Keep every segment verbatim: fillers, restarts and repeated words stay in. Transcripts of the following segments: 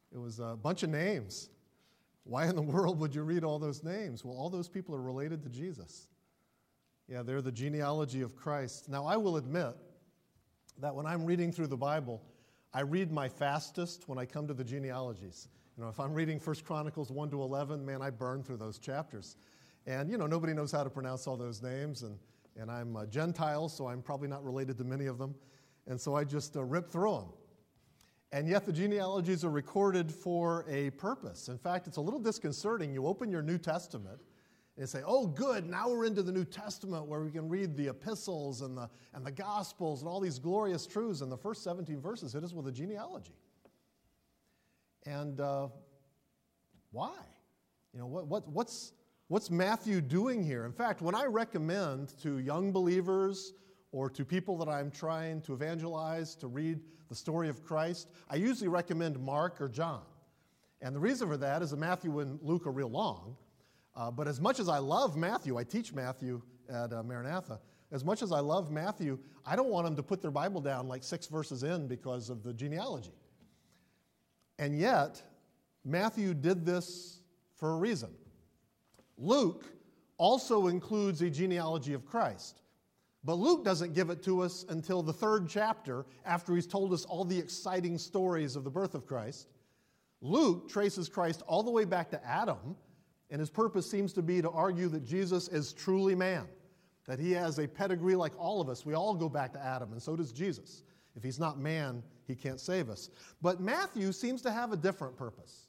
It was a bunch of names. Why in the world would you read all those names? Well, all those people are related to Jesus. Yeah, they're the genealogy of Christ. Now, I will admit that when I'm reading through the Bible, I read my fastest when I come to the genealogies. You know, if I'm reading First Chronicles one to eleven, man, I burn through those chapters. And, you know, nobody knows how to pronounce all those names, and, and I'm a Gentile, so I'm probably not related to many of them. And so I just uh, rip through them. And yet the genealogies are recorded for a purpose. In fact, it's a little disconcerting. You open your New Testament and say, oh, good, now we're into the New Testament where we can read the epistles and the, and the Gospels and all these glorious truths. And the first seventeen verses hit us with a genealogy. And uh, why? You know, what, what, what's, what's Matthew doing here? In fact, when I recommend to young believers or to people that I'm trying to evangelize to read the story of Christ, I usually recommend Mark or John. And the reason for that is that Matthew and Luke are real long. Uh, but as much as I love Matthew, I teach Matthew at uh, Maranatha, as much as I love Matthew, I don't want them to put their Bible down like six verses in because of the genealogy. And yet, Matthew did this for a reason. Luke also includes a genealogy of Christ. But Luke doesn't give it to us until the third chapter, after he's told us all the exciting stories of the birth of Christ. Luke traces Christ all the way back to Adam, and his purpose seems to be to argue that Jesus is truly man, that he has a pedigree like all of us. We all go back to Adam, and so does Jesus. If he's not man, he can't save us. But Matthew seems to have a different purpose.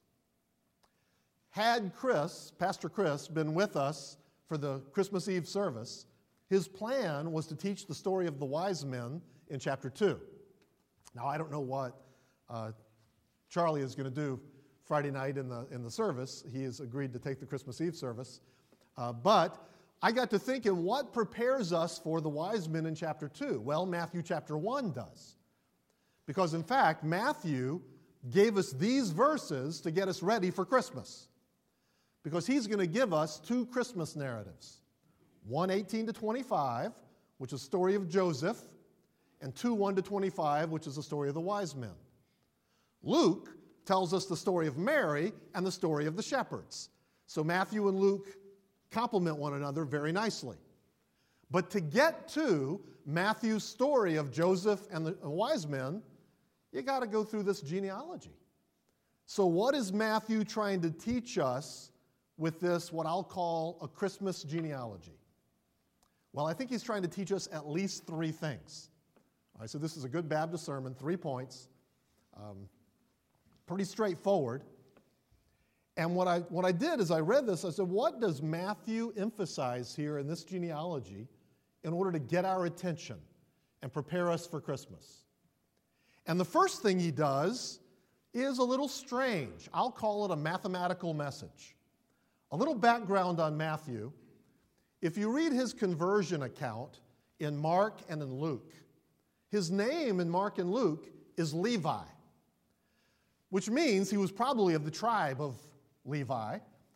Had Chris, Pastor Chris, been with us for the Christmas Eve service, his plan was to teach the story of the wise men in chapter two. Now, I don't know what uh, Charlie is going to do Friday night in the, in the service. He has agreed to take the Christmas Eve service. Uh, but I got to thinking, what prepares us for the wise men in chapter two? Well, Matthew chapter one does. Because, in fact, Matthew gave us these verses to get us ready for Christmas. Because he's going to give us two Christmas narratives. one eighteen to twenty-five, which is the story of Joseph, and two one to twenty-five, which is the story of the wise men. Luke tells us the story of Mary and the story of the shepherds. So Matthew and Luke complement one another very nicely. But to get to Matthew's story of Joseph and the wise men, you got to go through this genealogy. So what is Matthew trying to teach us with this, what I'll call a Christmas genealogy? Well, I think he's trying to teach us at least three things. All right, so this is a good Baptist sermon, three points. Um, pretty straightforward. And what I, what I did is I read this, I said, what does Matthew emphasize here in this genealogy in order to get our attention and prepare us for Christmas? And the first thing he does is a little strange. I'll call it a mathematical message. A little background on Matthew. If you read his conversion account in Mark and in Luke, his name in Mark and Luke is Levi, which means he was probably of the tribe of Levi,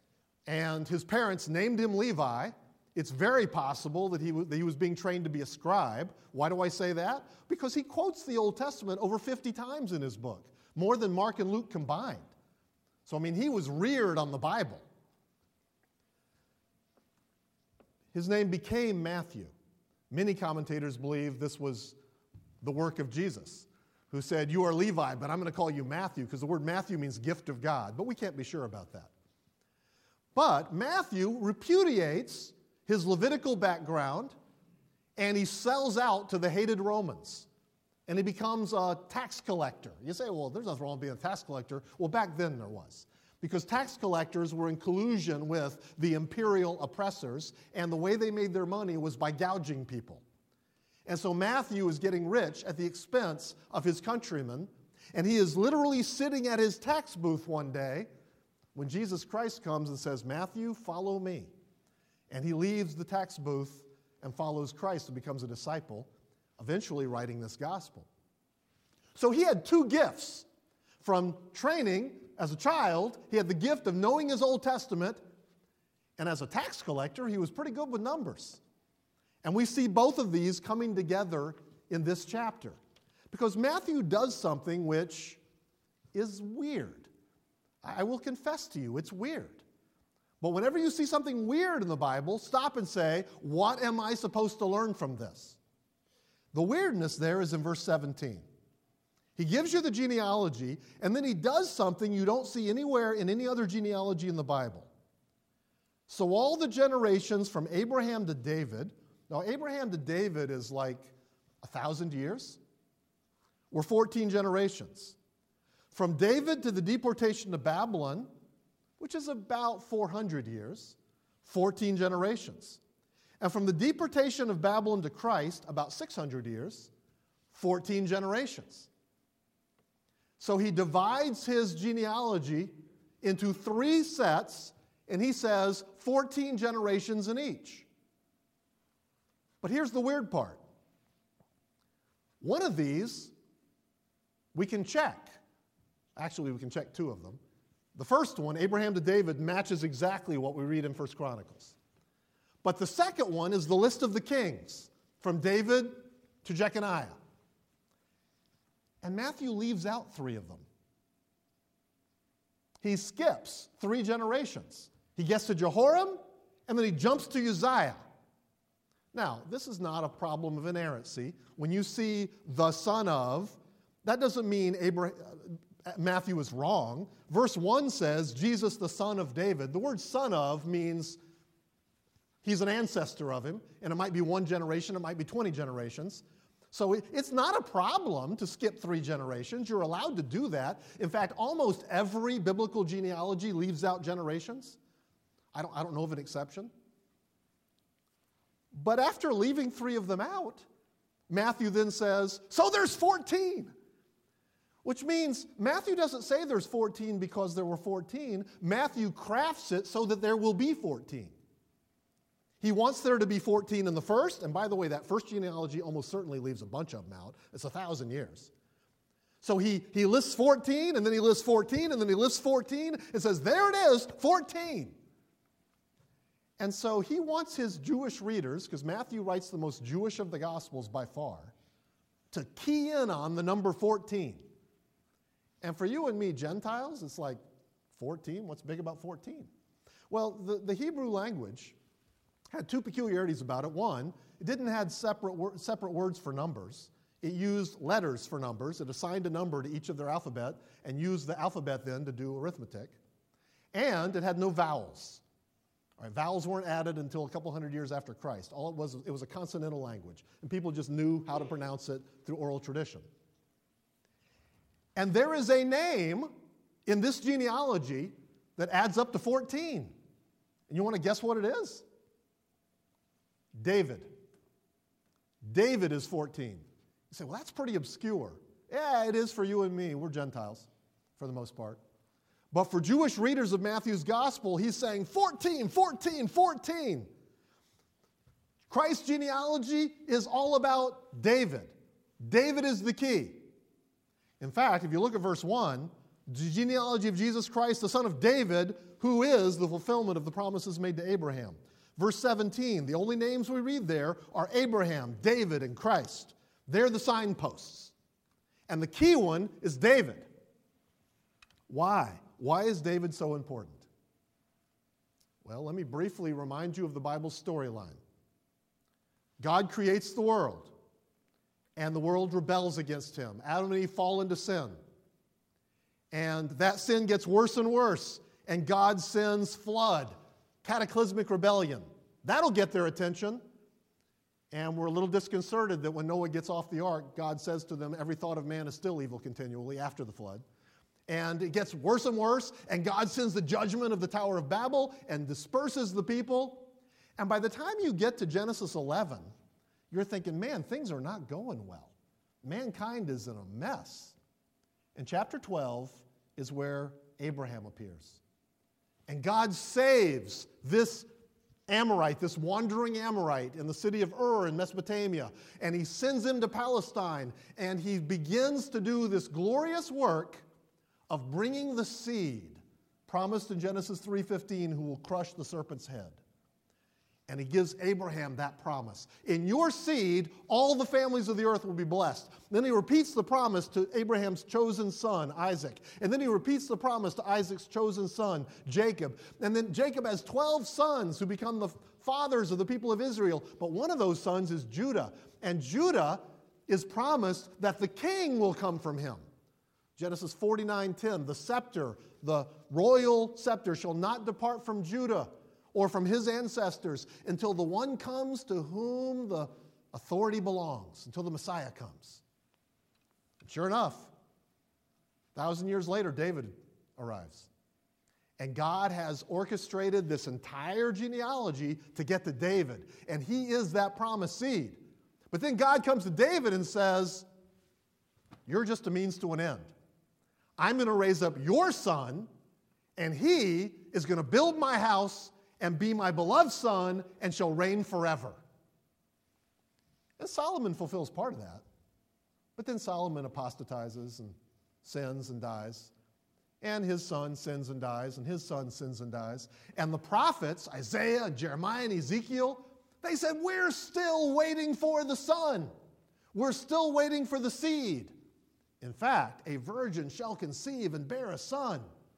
and his parents named him Levi. It's very possible that he, w- that he was being trained to be a scribe. Why do I say that? Because he quotes the Old Testament over fifty times in his book, more than Mark and Luke combined. So, I mean, he was reared on the Bible. His name became Matthew. Many commentators believe this was the work of Jesus, who said, you are Levi, but I'm going to call you Matthew, because the word Matthew means gift of God, but we can't be sure about that. But Matthew repudiates his Levitical background, and he sells out to the hated Romans, and he becomes a tax collector. You say, well, there's nothing wrong with being a tax collector. Well, back then there was. Because tax collectors were in collusion with the imperial oppressors, and the way they made their money was by gouging people. And so Matthew is getting rich at the expense of his countrymen, and he is literally sitting at his tax booth one day when Jesus Christ comes and says, Matthew, follow me. And he leaves the tax booth and follows Christ and becomes a disciple, eventually writing this gospel. So he had two gifts. From training as a child, he had the gift of knowing his Old Testament, and as a tax collector, he was pretty good with numbers. And we see both of these coming together in this chapter. Because Matthew does something which is weird. I will confess to you, it's weird. But whenever you see something weird in the Bible, stop and say, what am I supposed to learn from this? The weirdness there is in verse seventeen. He gives you the genealogy, and then he does something you don't see anywhere in any other genealogy in the Bible. So all the generations from Abraham to David, now Abraham to David is like a thousand years. We're fourteen generations. From David to the deportation to Babylon, which is about four hundred years, fourteen generations. And from the deportation of Babylon to Christ, about six hundred years, fourteen generations. So he divides his genealogy into three sets, and he says fourteen generations in each. But here's the weird part. One of these we can check. Actually, we can check two of them. The first one, Abraham to David, matches exactly what we read in First Chronicles. But the second one is the list of the kings, from David to Jeconiah. And Matthew leaves out three of them. He skips three generations. He gets to Jehoram, and then he jumps to Uzziah. Now, this is not a problem of inerrancy. When you see the son of, that doesn't mean Abraham, Matthew is wrong. Verse one says, Jesus, the son of David. The word son of means he's an ancestor of him, and it might be one generation, it might be twenty generations. So it's not a problem to skip three generations. You're allowed to do that. In fact, almost every biblical genealogy leaves out generations. I don't, I don't know of an exception. But after leaving three of them out, Matthew then says, so there's fourteen. Which means Matthew doesn't say there's fourteen because there were fourteen. Matthew crafts it so that there will be fourteen. He wants there to be fourteen in the first, and by the way, that first genealogy almost certainly leaves a bunch of them out. It's a thousand years. So he, he lists fourteen, and then he lists fourteen, and then he lists fourteen, and says, there it is, fourteen. And so he wants his Jewish readers, because Matthew writes the most Jewish of the Gospels by far, to key in on the number fourteen. And for you and me, Gentiles, it's like fourteen, what's big about fourteen? Well, the, the Hebrew language had two peculiarities about it. One, it didn't have separate, wor- separate words for numbers. It used letters for numbers. It assigned a number to each of their alphabet and used the alphabet then to do arithmetic. And it had no vowels. All right, vowels weren't added until a couple hundred years after Christ. All it was, it was a consonantal language, and people just knew how to pronounce it through oral tradition. And there is a name in this genealogy that adds up to fourteen. And you want to guess what it is? David. David is fourteen. You say, well, that's pretty obscure. Yeah, it is for you and me. We're Gentiles, for the most part. But for Jewish readers of Matthew's gospel, he's saying fourteen, fourteen, fourteen. Christ's genealogy is all about David. David is the key. In fact, if you look at verse one, the genealogy of Jesus Christ, the son of David, who is the fulfillment of the promises made to Abraham. Verse seventeen, the only names we read there are Abraham, David, and Christ. They're the signposts. And the key one is David. Why? Why is David so important? Well, let me briefly remind you of the Bible's storyline. God creates the world, and the world rebels against him. Adam and Eve fall into sin. And that sin gets worse and worse, and God sends flood, cataclysmic rebellion. That'll get their attention. And we're a little disconcerted that when Noah gets off the ark, God says to them, every thought of man is still evil continually after the flood. And it gets worse and worse, and God sends the judgment of the Tower of Babel and disperses the people. And by the time you get to Genesis eleven, you're thinking, man, things are not going well. Mankind is in a mess. And chapter twelve is where Abraham appears. And God saves this Amorite, this wandering Amorite in the city of Ur in Mesopotamia. And he sends him to Palestine. And he begins to do this glorious work of bringing the seed promised in Genesis three fifteen who will crush the serpent's head. And he gives Abraham that promise. In your seed, all the families of the earth will be blessed. Then he repeats the promise to Abraham's chosen son, Isaac. And then he repeats the promise to Isaac's chosen son, Jacob. And then Jacob has twelve sons who become the fathers of the people of Israel. But one of those sons is Judah. And Judah is promised that the king will come from him. Genesis forty-nine ten, the scepter, the royal scepter shall not depart from Judah or from his ancestors until the one comes to whom the authority belongs, until the Messiah comes. And sure enough, a thousand years later, David arrives. And God has orchestrated this entire genealogy to get to David. And he is that promised seed. But then God comes to David and says, you're just a means to an end. I'm going to raise up your son, and he is going to build my house and be my beloved son and shall reign forever. And Solomon fulfills part of that. But then Solomon apostatizes and sins and dies. And his son sins and dies, and his son sins and dies. And the prophets, Isaiah, Jeremiah, and Ezekiel, they said, we're still waiting for the son. We're still waiting for the seed. In fact, a virgin shall conceive and bear a son.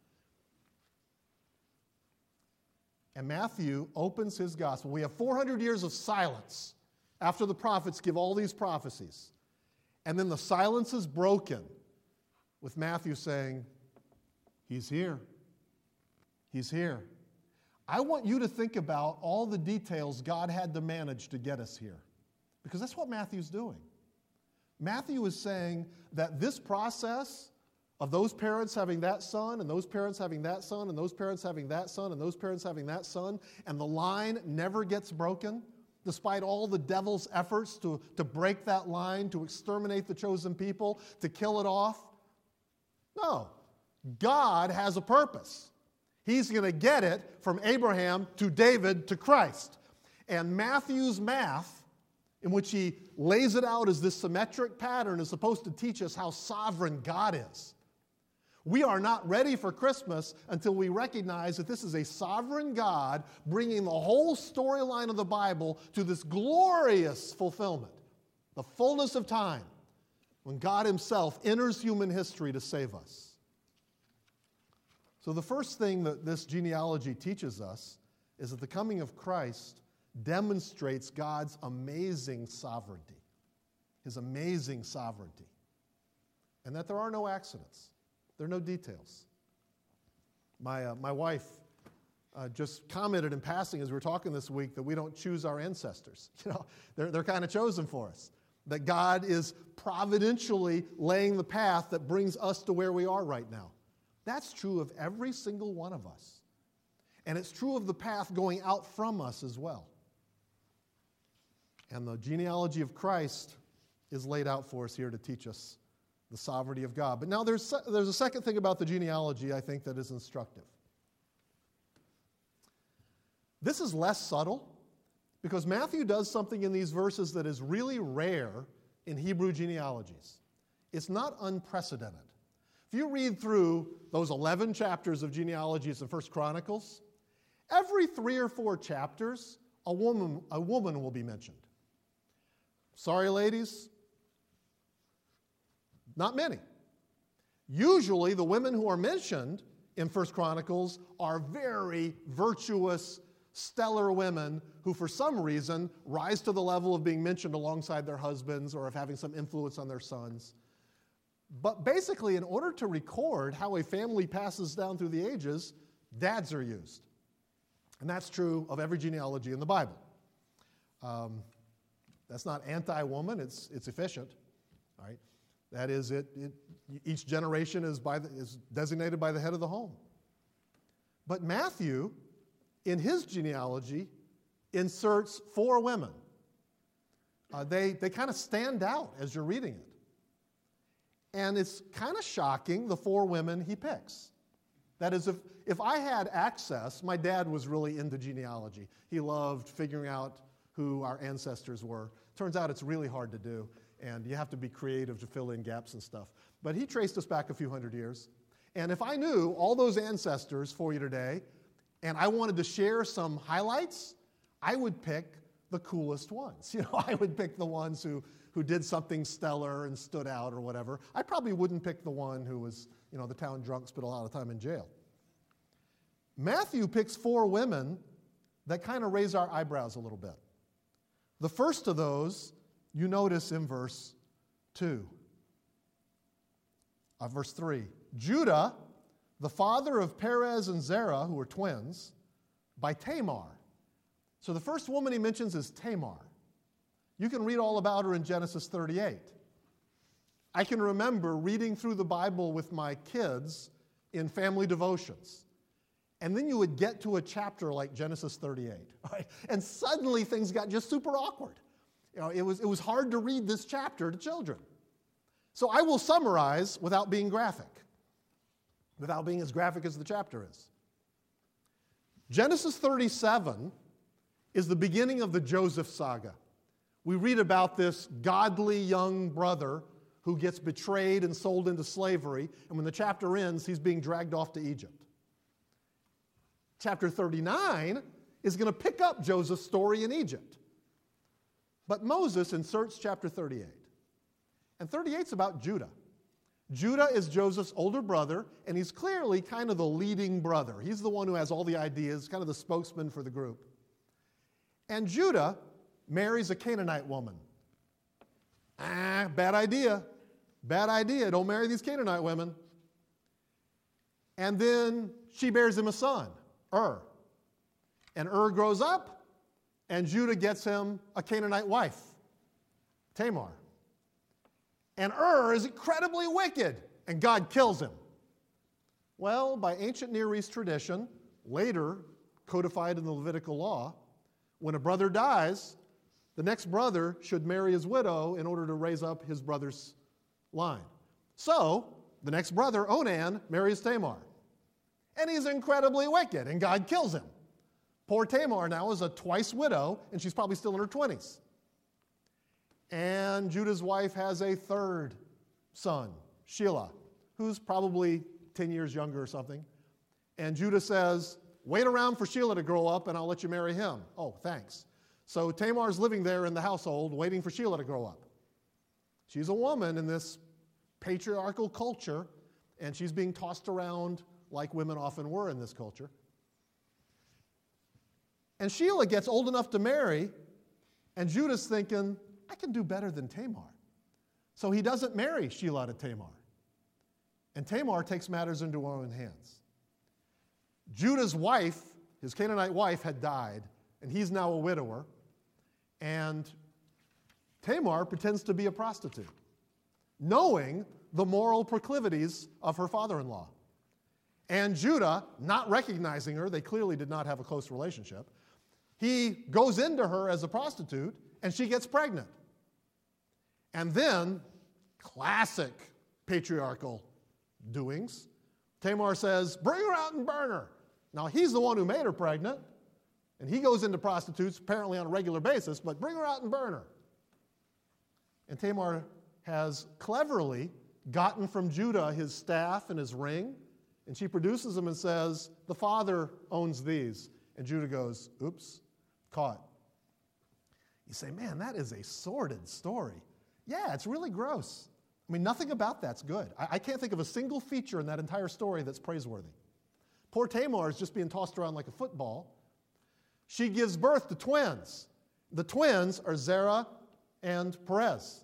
And Matthew opens his gospel. We have four hundred years of silence after the prophets give all these prophecies. And then the silence is broken with Matthew saying, he's here. He's here. I want you to think about all the details God had to manage to get us here. Because that's what Matthew's doing. Matthew is saying that this process of those parents having that son, and those parents having that son, and those parents having that son, and those parents having that son, and the line never gets broken, despite all the devil's efforts to, to break that line, to exterminate the chosen people, to kill it off. No. God has a purpose. He's going to get it from Abraham to David to Christ. And Matthew's math, in which he lays it out as this symmetric pattern, is supposed to teach us how sovereign God is. We are not ready for Christmas until we recognize that this is a sovereign God bringing the whole storyline of the Bible to this glorious fulfillment, the fullness of time, when God himself enters human history to save us. So the first thing that this genealogy teaches us is that the coming of Christ demonstrates God's amazing sovereignty, his amazing sovereignty, and that there are no accidents. There are no details. My, uh, my wife uh, just commented in passing as we were talking this week that we don't choose our ancestors. You know, they're, they're kind of chosen for us. That God is providentially laying the path that brings us to where we are right now. That's true of every single one of us. And it's true of the path going out from us as well. And the genealogy of Christ is laid out for us here to teach us the sovereignty of God. But now there's, there's a second thing about the genealogy, I think, that is instructive. This is less subtle because Matthew does something in these verses that is really rare in Hebrew genealogies. It's not unprecedented. If you read through those eleven chapters of genealogies in First Chronicles, every three or four chapters, a woman, a woman will be mentioned. Sorry, ladies, not many. Usually, the women who are mentioned in First Chronicles are very virtuous, stellar women who, for some reason, rise to the level of being mentioned alongside their husbands or of having some influence on their sons. But basically, in order to record how a family passes down through the ages, dads are used. And that's true of every genealogy in the Bible. Um, that's not anti-woman, it's, it's efficient, right? That is, it, it, each generation is, by the, is designated by the head of the home. But Matthew, in his genealogy, inserts four women. Uh, they they kind of stand out as you're reading it. And it's kind of shocking, the four women he picks. That is, if, if I had access, my dad was really into genealogy. He loved figuring out who our ancestors were. Turns out it's really hard to do. And you have to be creative to fill in gaps and stuff. But he traced us back a few hundred years. And if I knew all those ancestors for you today, and I wanted to share some highlights, I would pick the coolest ones. You know, I would pick the ones who, who did something stellar and stood out or whatever. I probably wouldn't pick the one who was, you know, the town drunk, spent a lot of time in jail. Matthew picks four women that kind of raise our eyebrows a little bit. The first of those you notice in verse two. Uh, verse three. Judah, the father of Perez and Zerah, who were twins, by Tamar. So the first woman he mentions is Tamar. You can read all about her in Genesis thirty-eight. I can remember reading through the Bible with my kids in family devotions. And then you would get to a chapter like Genesis thirty-eight, right? And suddenly things got just super awkward. You know, it was, it was hard to read this chapter to children. So I will summarize without being graphic, without being as graphic as the chapter is. Genesis thirty-seven is the beginning of the Joseph saga. We read about this godly young brother who gets betrayed and sold into slavery, and when the chapter ends, he's being dragged off to Egypt. Chapter thirty-nine is going to pick up Joseph's story in Egypt. But Moses inserts chapter thirty-eight. And thirty-eight is about Judah. Judah is Joseph's older brother, and he's clearly kind of the leading brother. He's the one who has all the ideas, kind of the spokesman for the group. And Judah marries a Canaanite woman. Ah, bad idea. Bad idea. Don't marry these Canaanite women. And then she bears him a son, Ur. And Ur grows up, and Judah gets him a Canaanite wife, Tamar. And Ur is incredibly wicked, and God kills him. Well, by ancient Near East tradition, later codified in the Levitical law, when a brother dies, the next brother should marry his widow in order to raise up his brother's line. So, the next brother, Onan, marries Tamar. And he's incredibly wicked, and God kills him. Poor Tamar now is a twice widow, and she's probably still in her twenties. And Judah's wife has a third son, Shelah, who's probably ten years younger or something. And Judah says, wait around for Shelah to grow up, and I'll let you marry him. Oh, thanks. So Tamar's living there in the household, waiting for Shelah to grow up. She's a woman in this patriarchal culture, and she's being tossed around like women often were in this culture. And Shelah gets old enough to marry, and Judah's thinking, I can do better than Tamar. So he doesn't marry Shelah to Tamar. And Tamar takes matters into her own hands. Judah's wife, his Canaanite wife, had died, and he's now a widower. And Tamar pretends to be a prostitute, knowing the moral proclivities of her father-in-law. And Judah, not recognizing her, they clearly did not have a close relationship, he goes into her as a prostitute, and she gets pregnant. And then, classic patriarchal doings, Tamar says, bring her out and burn her. Now, he's the one who made her pregnant, and he goes into prostitutes apparently on a regular basis, but bring her out and burn her. And Tamar has cleverly gotten from Judah his staff and his ring, and she produces them and says, the father owns these. And Judah goes, oops, caught. You say, man, that is a sordid story. Yeah, it's really gross. I mean, nothing about that's good. I, I can't think of a single feature in that entire story that's praiseworthy. Poor Tamar is just being tossed around like a football. She gives birth to twins. The twins are Zerah and Perez.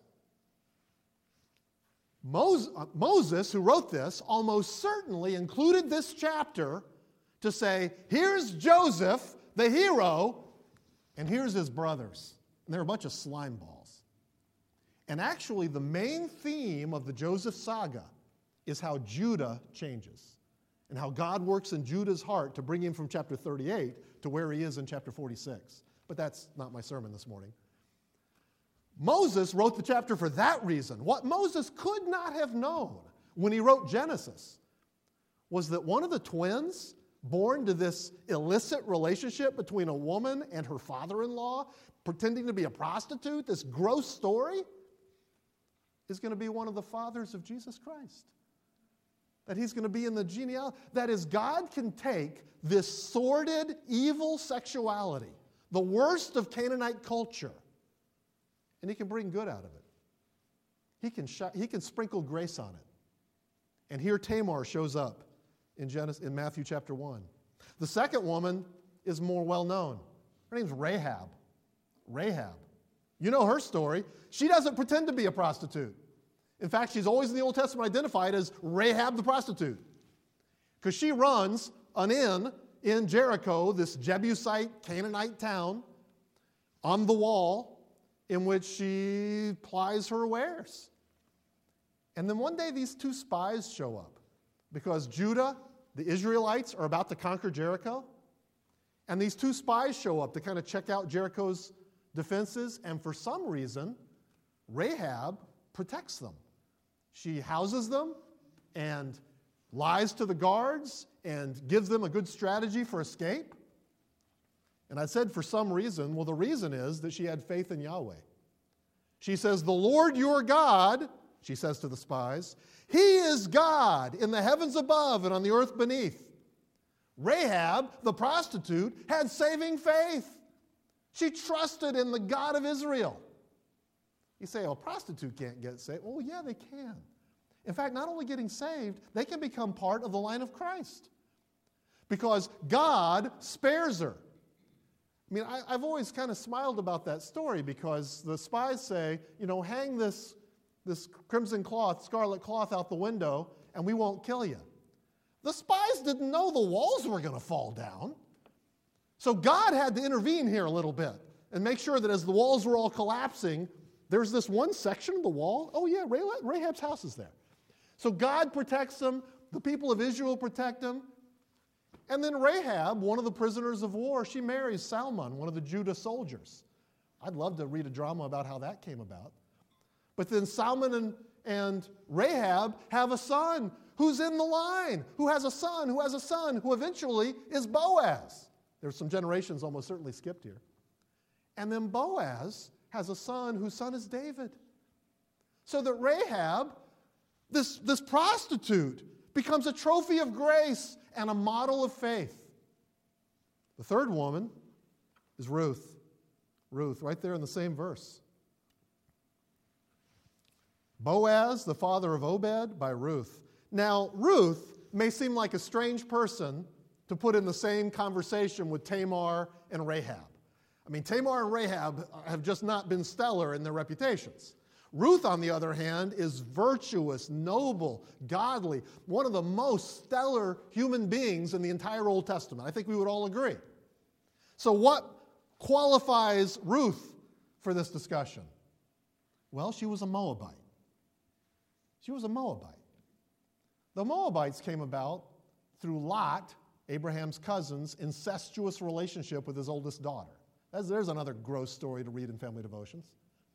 Moses, who wrote this, almost certainly included this chapter to say, here's Joseph, the hero, and here's his brothers. And they're a bunch of slime balls. And actually, the main theme of the Joseph saga is how Judah changes and how God works in Judah's heart to bring him from chapter thirty-eight to where he is in chapter forty-six. But that's not my sermon this morning. Moses wrote the chapter for that reason. What Moses could not have known when he wrote Genesis was that one of the twins, born to this illicit relationship between a woman and her father-in-law, pretending to be a prostitute, this gross story, is going to be one of the fathers of Jesus Christ. That he's going to be in the genealogy. That is, God can take this sordid, evil sexuality, the worst of Canaanite culture, and he can bring good out of it. He can, sh- he can sprinkle grace on it. And here Tamar shows up in, Genesis, in Matthew chapter one. The second woman is more well known. Her name's Rahab. Rahab. You know her story. She doesn't pretend to be a prostitute. In fact, she's always in the Old Testament identified as Rahab the prostitute, because she runs an inn in Jericho, this Jebusite Canaanite town, on the wall in which she plies her wares. And then one day these two spies show up because Judah, the Israelites, are about to conquer Jericho. And these two spies show up to kind of check out Jericho's defenses. And for some reason, Rahab protects them. She houses them and lies to the guards and gives them a good strategy for escape. And I said for some reason, well, the reason is that she had faith in Yahweh. She says, "The Lord your God," she says to the spies, "He is God in the heavens above and on the earth beneath." Rahab, the prostitute, had saving faith. She trusted in the God of Israel. You say, oh, a prostitute can't get saved. Oh, yeah, they can. In fact, not only getting saved, they can become part of the line of Christ, because God spares her. I mean, I, I've always kind of smiled about that story, because the spies say, you know, hang this, this crimson cloth, scarlet cloth out the window, and we won't kill you. The spies didn't know the walls were going to fall down. So God had to intervene here a little bit and make sure that as the walls were all collapsing, there's this one section of the wall. Oh, yeah, Rahab's house is there. So God protects them. The people of Israel protect them. And then Rahab, one of the prisoners of war, she marries Salmon, one of the Judah soldiers. I'd love to read a drama about how that came about. But then Salmon and, and Rahab have a son who's in the line, who has a son, who has a son, who eventually is Boaz. There's some generations almost certainly skipped here. And then Boaz has a son whose son is David. So that Rahab, this, this prostitute, becomes a trophy of grace and a model of faith. The third woman is Ruth. Ruth, right there in the same verse. Boaz, the father of Obed, by Ruth. Now, Ruth may seem like a strange person to put in the same conversation with Tamar and Rahab. I mean, Tamar and Rahab have just not been stellar in their reputations. Ruth, on the other hand, is virtuous, noble, godly, one of the most stellar human beings in the entire Old Testament. I think we would all agree. So what qualifies Ruth for this discussion? Well, she was a Moabite. She was a Moabite. The Moabites came about through Lot, Abraham's cousin's incestuous relationship with his oldest daughter. That's, there's another gross story to read in family devotions.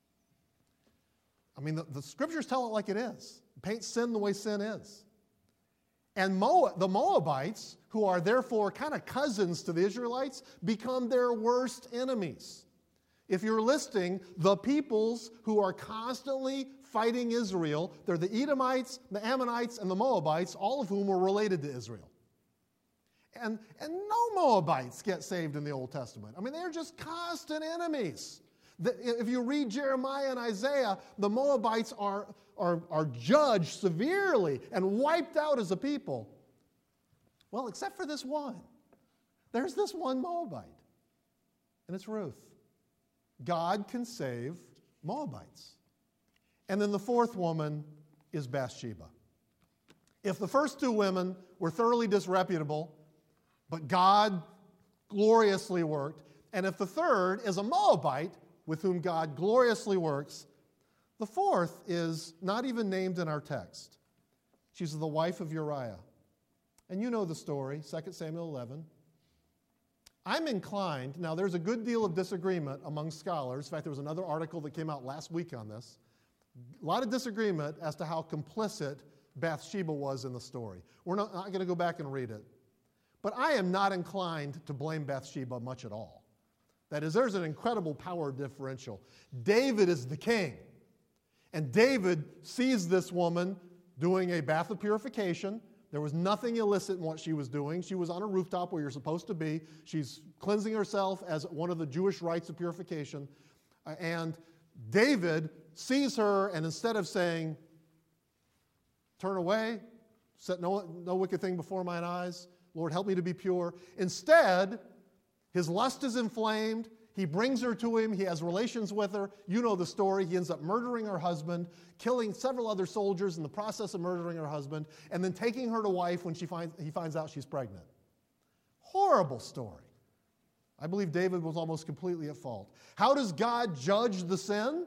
I mean, the, the scriptures tell it like it is. Paint sin the way sin is. And Moab, the Moabites, who are therefore kind of cousins to the Israelites, become their worst enemies. If you're listing the peoples who are constantly fighting Israel, they're the Edomites, the Ammonites, and the Moabites, all of whom were related to Israel. And, and no Moabites get saved in the Old Testament. I mean, they're just constant enemies. The, if you read Jeremiah and Isaiah, the Moabites are, are, are judged severely and wiped out as a people. Well, except for this one. There's this one Moabite, and it's Ruth. God can save Moabites. And then the fourth woman is Bathsheba. If the first two women were thoroughly disreputable, but God gloriously worked, and if the third is a Moabite with whom God gloriously works, the fourth is not even named in our text. She's the wife of Uriah. And you know the story, Second Samuel eleven. I'm inclined, now there's a good deal of disagreement among scholars. In fact, there was another article that came out last week on this. A lot of disagreement as to how complicit Bathsheba was in the story. We're not, not going to go back and read it. But I am not inclined to blame Bathsheba much at all. That is, there's an incredible power differential. David is the king. And David sees this woman doing a bath of purification, There was nothing illicit in what she was doing. She was on a rooftop where you're supposed to be. She's cleansing herself as one of the Jewish rites of purification. Uh, and David sees her, and instead of saying, turn away, set no, no wicked thing before mine eyes, Lord, help me to be pure. Instead, his lust is inflamed. He brings her to him. He has relations with her. You know the story. He ends up murdering her husband, killing several other soldiers in the process of murdering her husband, and then taking her to wife when she finds, he finds out she's pregnant. Horrible story. I believe David was almost completely at fault. How does God judge the sin?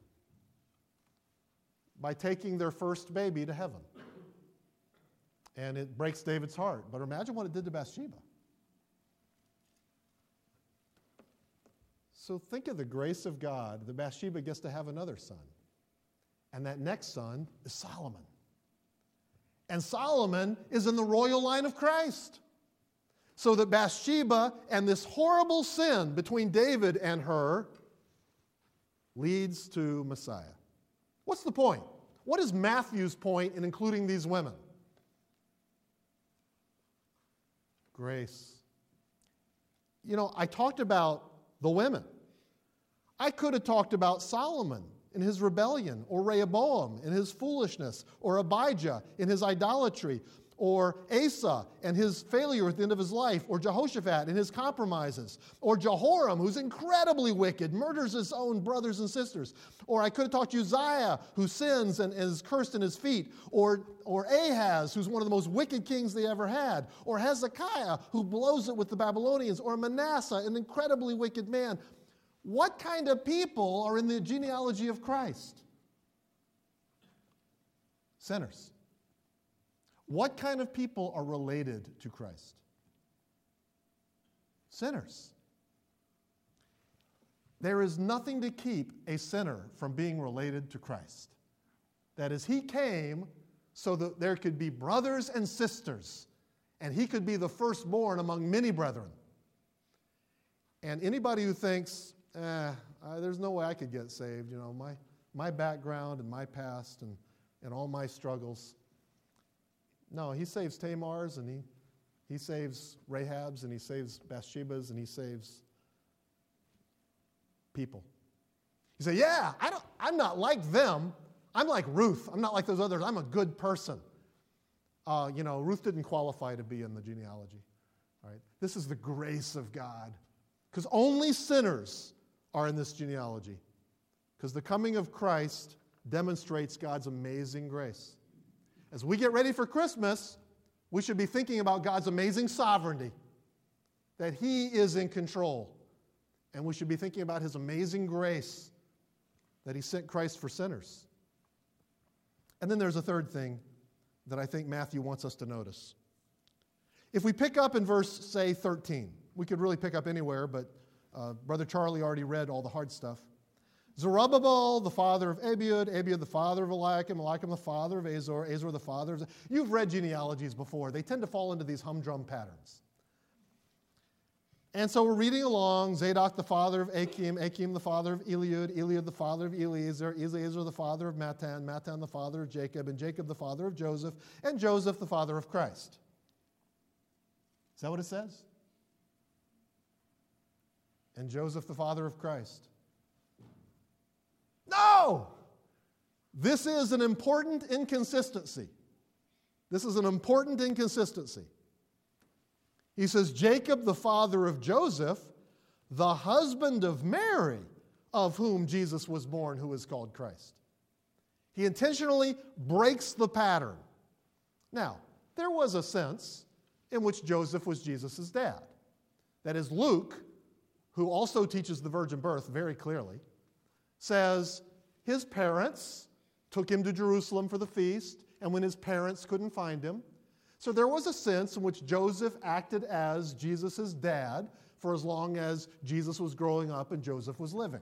By taking their first baby to heaven. And it breaks David's heart. But imagine what it did to Bathsheba. So think of the grace of God that Bathsheba gets to have another son. And that next son is Solomon. And Solomon is in the royal line of Christ. So that Bathsheba and this horrible sin between David and her leads to Messiah. What's the point? What is Matthew's point in including these women? Grace. You know, I talked about the women. I could have talked about Solomon in his rebellion, or Rehoboam in his foolishness, or Abijah in his idolatry, or Asa and his failure at the end of his life, or Jehoshaphat and his compromises, or Jehoram, who's incredibly wicked, murders his own brothers and sisters. Or I could have talked Uzziah, who sins and, and is cursed in his feet, or, or Ahaz, who's one of the most wicked kings they ever had, or Hezekiah, who blows it with the Babylonians, or Manasseh, an incredibly wicked man. What kind of people are in the genealogy of Christ? Sinners. What kind of people are related to Christ? Sinners. There is nothing to keep a sinner from being related to Christ. That is, he came so that there could be brothers and sisters, and he could be the firstborn among many brethren. And anybody who thinks, eh, uh, there's no way I could get saved, you know, my, my background and my past and, and all my struggles. No, he saves Tamar's, and he, he saves Rahab's, and he saves Bathsheba's, and he saves people. You say, yeah, I don't, I'm not like them. I'm like Ruth. I'm not like those others. I'm a good person. Uh, you know, Ruth didn't qualify to be in the genealogy. All right? This is the grace of God. Because only sinners are in this genealogy. Because the coming of Christ demonstrates God's amazing grace. As we get ready for Christmas, we should be thinking about God's amazing sovereignty, that he is in control. And we should be thinking about his amazing grace, that he sent Christ for sinners. And then there's a third thing that I think Matthew wants us to notice. If we pick up in verse, say, thirteen, we could really pick up anywhere, but uh, Brother Charlie already read all the hard stuff. Zerubbabel, the father of Abiud, Abiud, the father of Eliakim, Eliakim, the father of Azor, Azor, the father of... You've read genealogies before. They tend to fall into these humdrum patterns. And so we're reading along, Zadok, the father of Achim, Achim, the father of Eliud, Eliud, the father of Eliezer, Eliezer, the father of Matan, Matan, the father of Jacob, and Jacob, the father of Joseph, and Joseph, the father of Christ. Is that what it says? And Joseph, the father of Christ. No! This is an important inconsistency. This is an important inconsistency. He says, Jacob, the father of Joseph, the husband of Mary, of whom Jesus was born, who is called Christ. He intentionally breaks the pattern. Now, there was a sense in which Joseph was Jesus' dad. That is, Luke, who also teaches the virgin birth very clearly, says his parents took him to Jerusalem for the feast, and when his parents couldn't find him. So there was a sense in which Joseph acted as Jesus' dad for as long as Jesus was growing up and Joseph was living.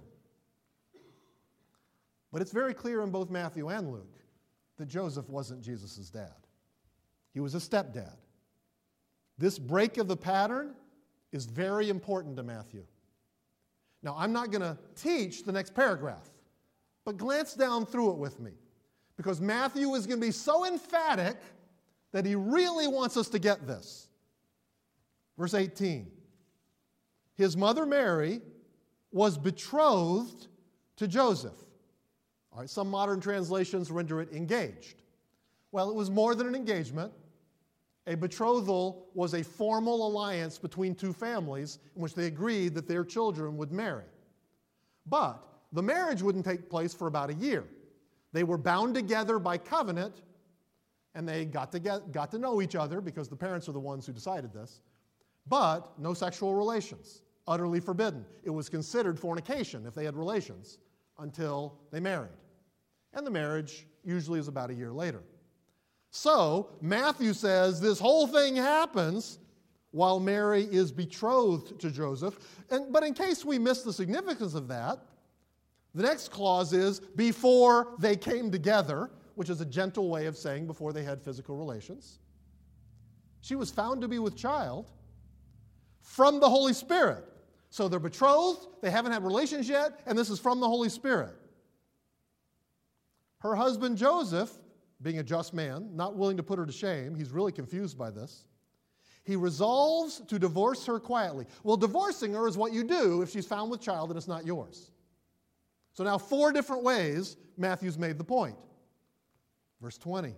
But it's very clear in both Matthew and Luke that Joseph wasn't Jesus' dad. He was a stepdad. This break of the pattern is very important to Matthew. Now, I'm not going to teach the next paragraph, but glance down through it with me, because Matthew is going to be so emphatic that he really wants us to get this. Verse eighteen. His mother Mary was betrothed to Joseph. All right, some modern translations render it engaged. Well, it was more than an engagement. A betrothal was a formal alliance between two families in which they agreed that their children would marry. But the marriage wouldn't take place for about a year. They were bound together by covenant, and they got to, get, got to know each other because the parents are the ones who decided this. But no sexual relations, utterly forbidden. It was considered fornication if they had relations until they married. And the marriage usually is about a year later. So, Matthew says this whole thing happens while Mary is betrothed to Joseph. And, but in case we miss the significance of that, the next clause is before they came together, which is a gentle way of saying before they had physical relations. She was found to be with child from the Holy Spirit. So they're betrothed, they haven't had relations yet, and this is from the Holy Spirit. Her husband Joseph, being a just man, not willing to put her to shame, he's really confused by this. He resolves to divorce her quietly. Well, divorcing her is what you do if she's found with child and it's not yours. So now four different ways Matthew's made the point. Verse twenty.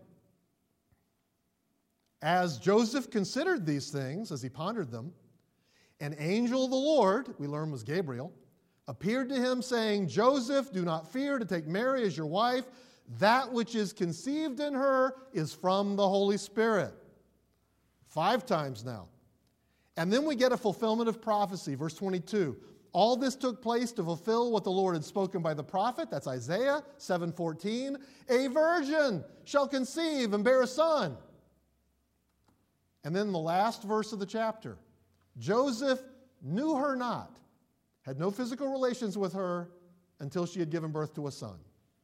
As Joseph considered these things, as he pondered them, an angel of the Lord, we learn was Gabriel, appeared to him saying, Joseph, do not fear to take Mary as your wife. That which is conceived in her is from the Holy Spirit. Five times now. And then we get a fulfillment of prophecy, verse twenty-two. All this took place to fulfill what the Lord had spoken by the prophet, that's Isaiah seven fourteen. A virgin shall conceive and bear a son. And then the last verse of the chapter. Joseph knew her not, had no physical relations with her until she had given birth to a son.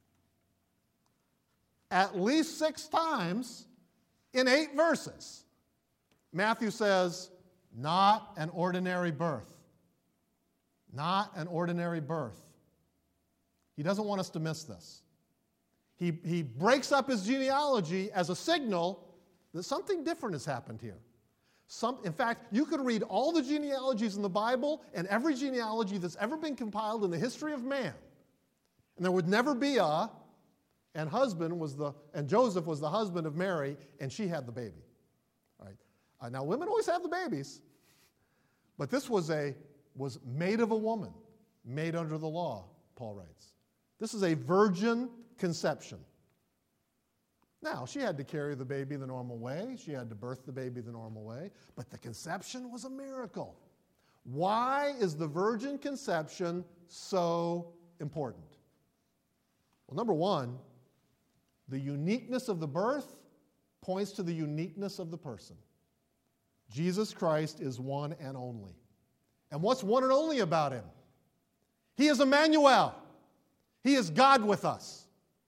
At least six times in eight verses, Matthew says, not an ordinary birth. Not an ordinary birth. He doesn't want us to miss this. He, he breaks up his genealogy as a signal that something different has happened here. Some, in fact, you could read all the genealogies in the Bible and every genealogy that's ever been compiled in the history of man, and there would never be a And husband was the, and Joseph was the husband of Mary, and she had the baby. All right. Uh, now, women always have the babies, but this was a was made of a woman, made under the law. Paul writes, this is a virgin conception. Now, she had to carry the baby the normal way. She had to birth the baby the normal way, but the conception was a miracle. Why is the virgin conception so important? Well, number one, the uniqueness of the birth points to the uniqueness of the person. Jesus Christ is one and only. And what's one and only about him? He is Emmanuel. He is God with us.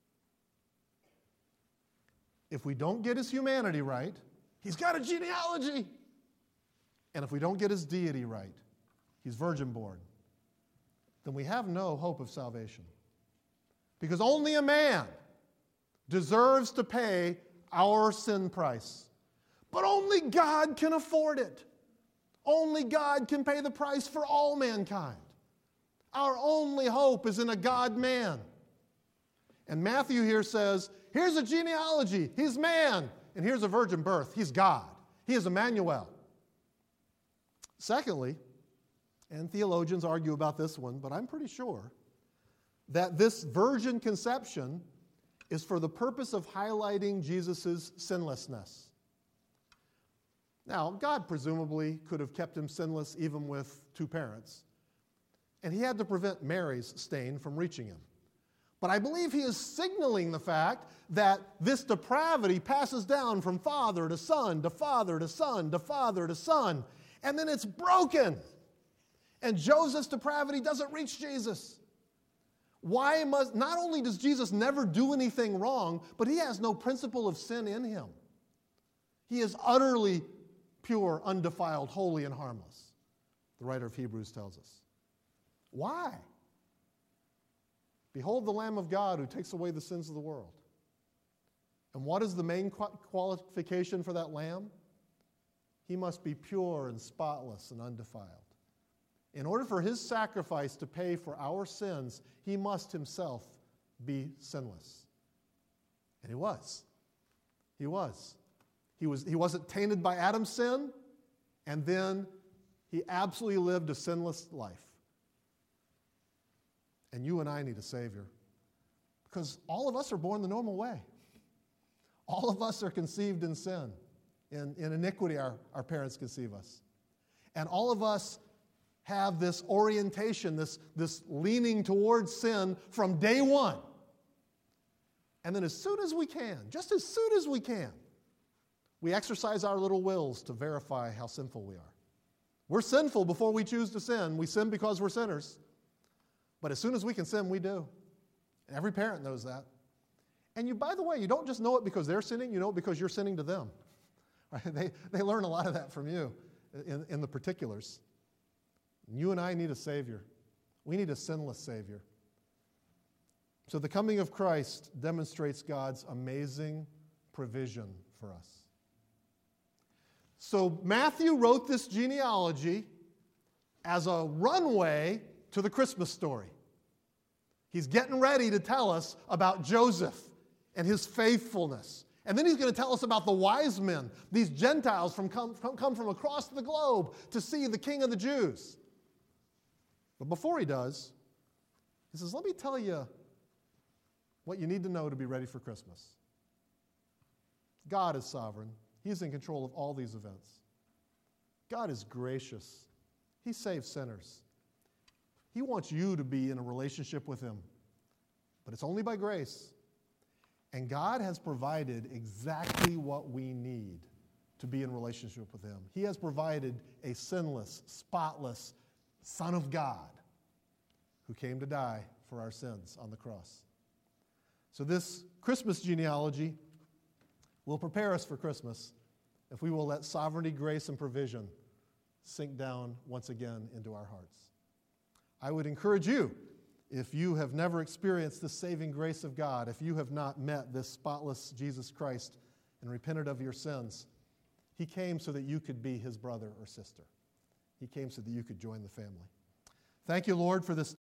If we don't get his humanity right, he's got a genealogy. And if we don't get his deity right, he's virgin born, then we have no hope of salvation. Because only a man deserves to pay our sin price. But only God can afford it. Only God can pay the price for all mankind. Our only hope is in a God-man. And Matthew here says, here's a genealogy. He's man. And here's a virgin birth. He's God. He is Emmanuel. Secondly, and theologians argue about this one, but I'm pretty sure that this virgin conception is for the purpose of highlighting Jesus' sinlessness. Now, God presumably could have kept him sinless even with two parents, and he had to prevent Mary's stain from reaching him. But I believe he is signaling the fact that this depravity passes down from father to son, to father to son, to father to son, and then it's broken. And Joseph's depravity doesn't reach Jesus. Why must, not only does Jesus never do anything wrong, but he has no principle of sin in him. He is utterly pure, undefiled, holy, and harmless, the writer of Hebrews tells us. Why? Behold the Lamb of God who takes away the sins of the world. And what is the main qualification for that lamb? He must be pure and spotless and undefiled. In order for his sacrifice to pay for our sins, he must himself be sinless. And he was. He was. He was. He wasn't tainted by Adam's sin, and then he absolutely lived a sinless life. And you and I need a Savior, because all of us are born the normal way. All of us are conceived in sin. In, in iniquity, our, our parents conceive us. And all of us have this orientation, this, this leaning towards sin from day one. And then as soon as we can, just as soon as we can, we exercise our little wills to verify how sinful we are. We're sinful before we choose to sin. We sin because we're sinners. But as soon as we can sin, we do. And every parent knows that. And you, by the way, you don't just know it because they're sinning, you know it because you're sinning to them. Right? They, they learn a lot of that from you in, in the particulars. And you and I need a Savior. We need a sinless Savior. So the coming of Christ demonstrates God's amazing provision for us. So Matthew wrote this genealogy as a runway to the Christmas story. He's getting ready to tell us about Joseph and his faithfulness. And then he's going to tell us about the wise men, these Gentiles from come, from, come from across the globe to see the King of the Jews. But before he does, he says, let me tell you what you need to know to be ready for Christmas. God is sovereign. He's in control of all these events. God is gracious. He saves sinners. He wants you to be in a relationship with him. But it's only by grace. And God has provided exactly what we need to be in relationship with him. He has provided a sinless, spotless Son of God who came to die for our sins on the cross. So this Christmas genealogy will prepare us for Christmas if we will let sovereignty, grace, and provision sink down once again into our hearts. I would encourage you, if you have never experienced the saving grace of God, if you have not met this spotless Jesus Christ and repented of your sins, he came so that you could be his brother or sister. He came so that you could join the family. Thank you, Lord, for this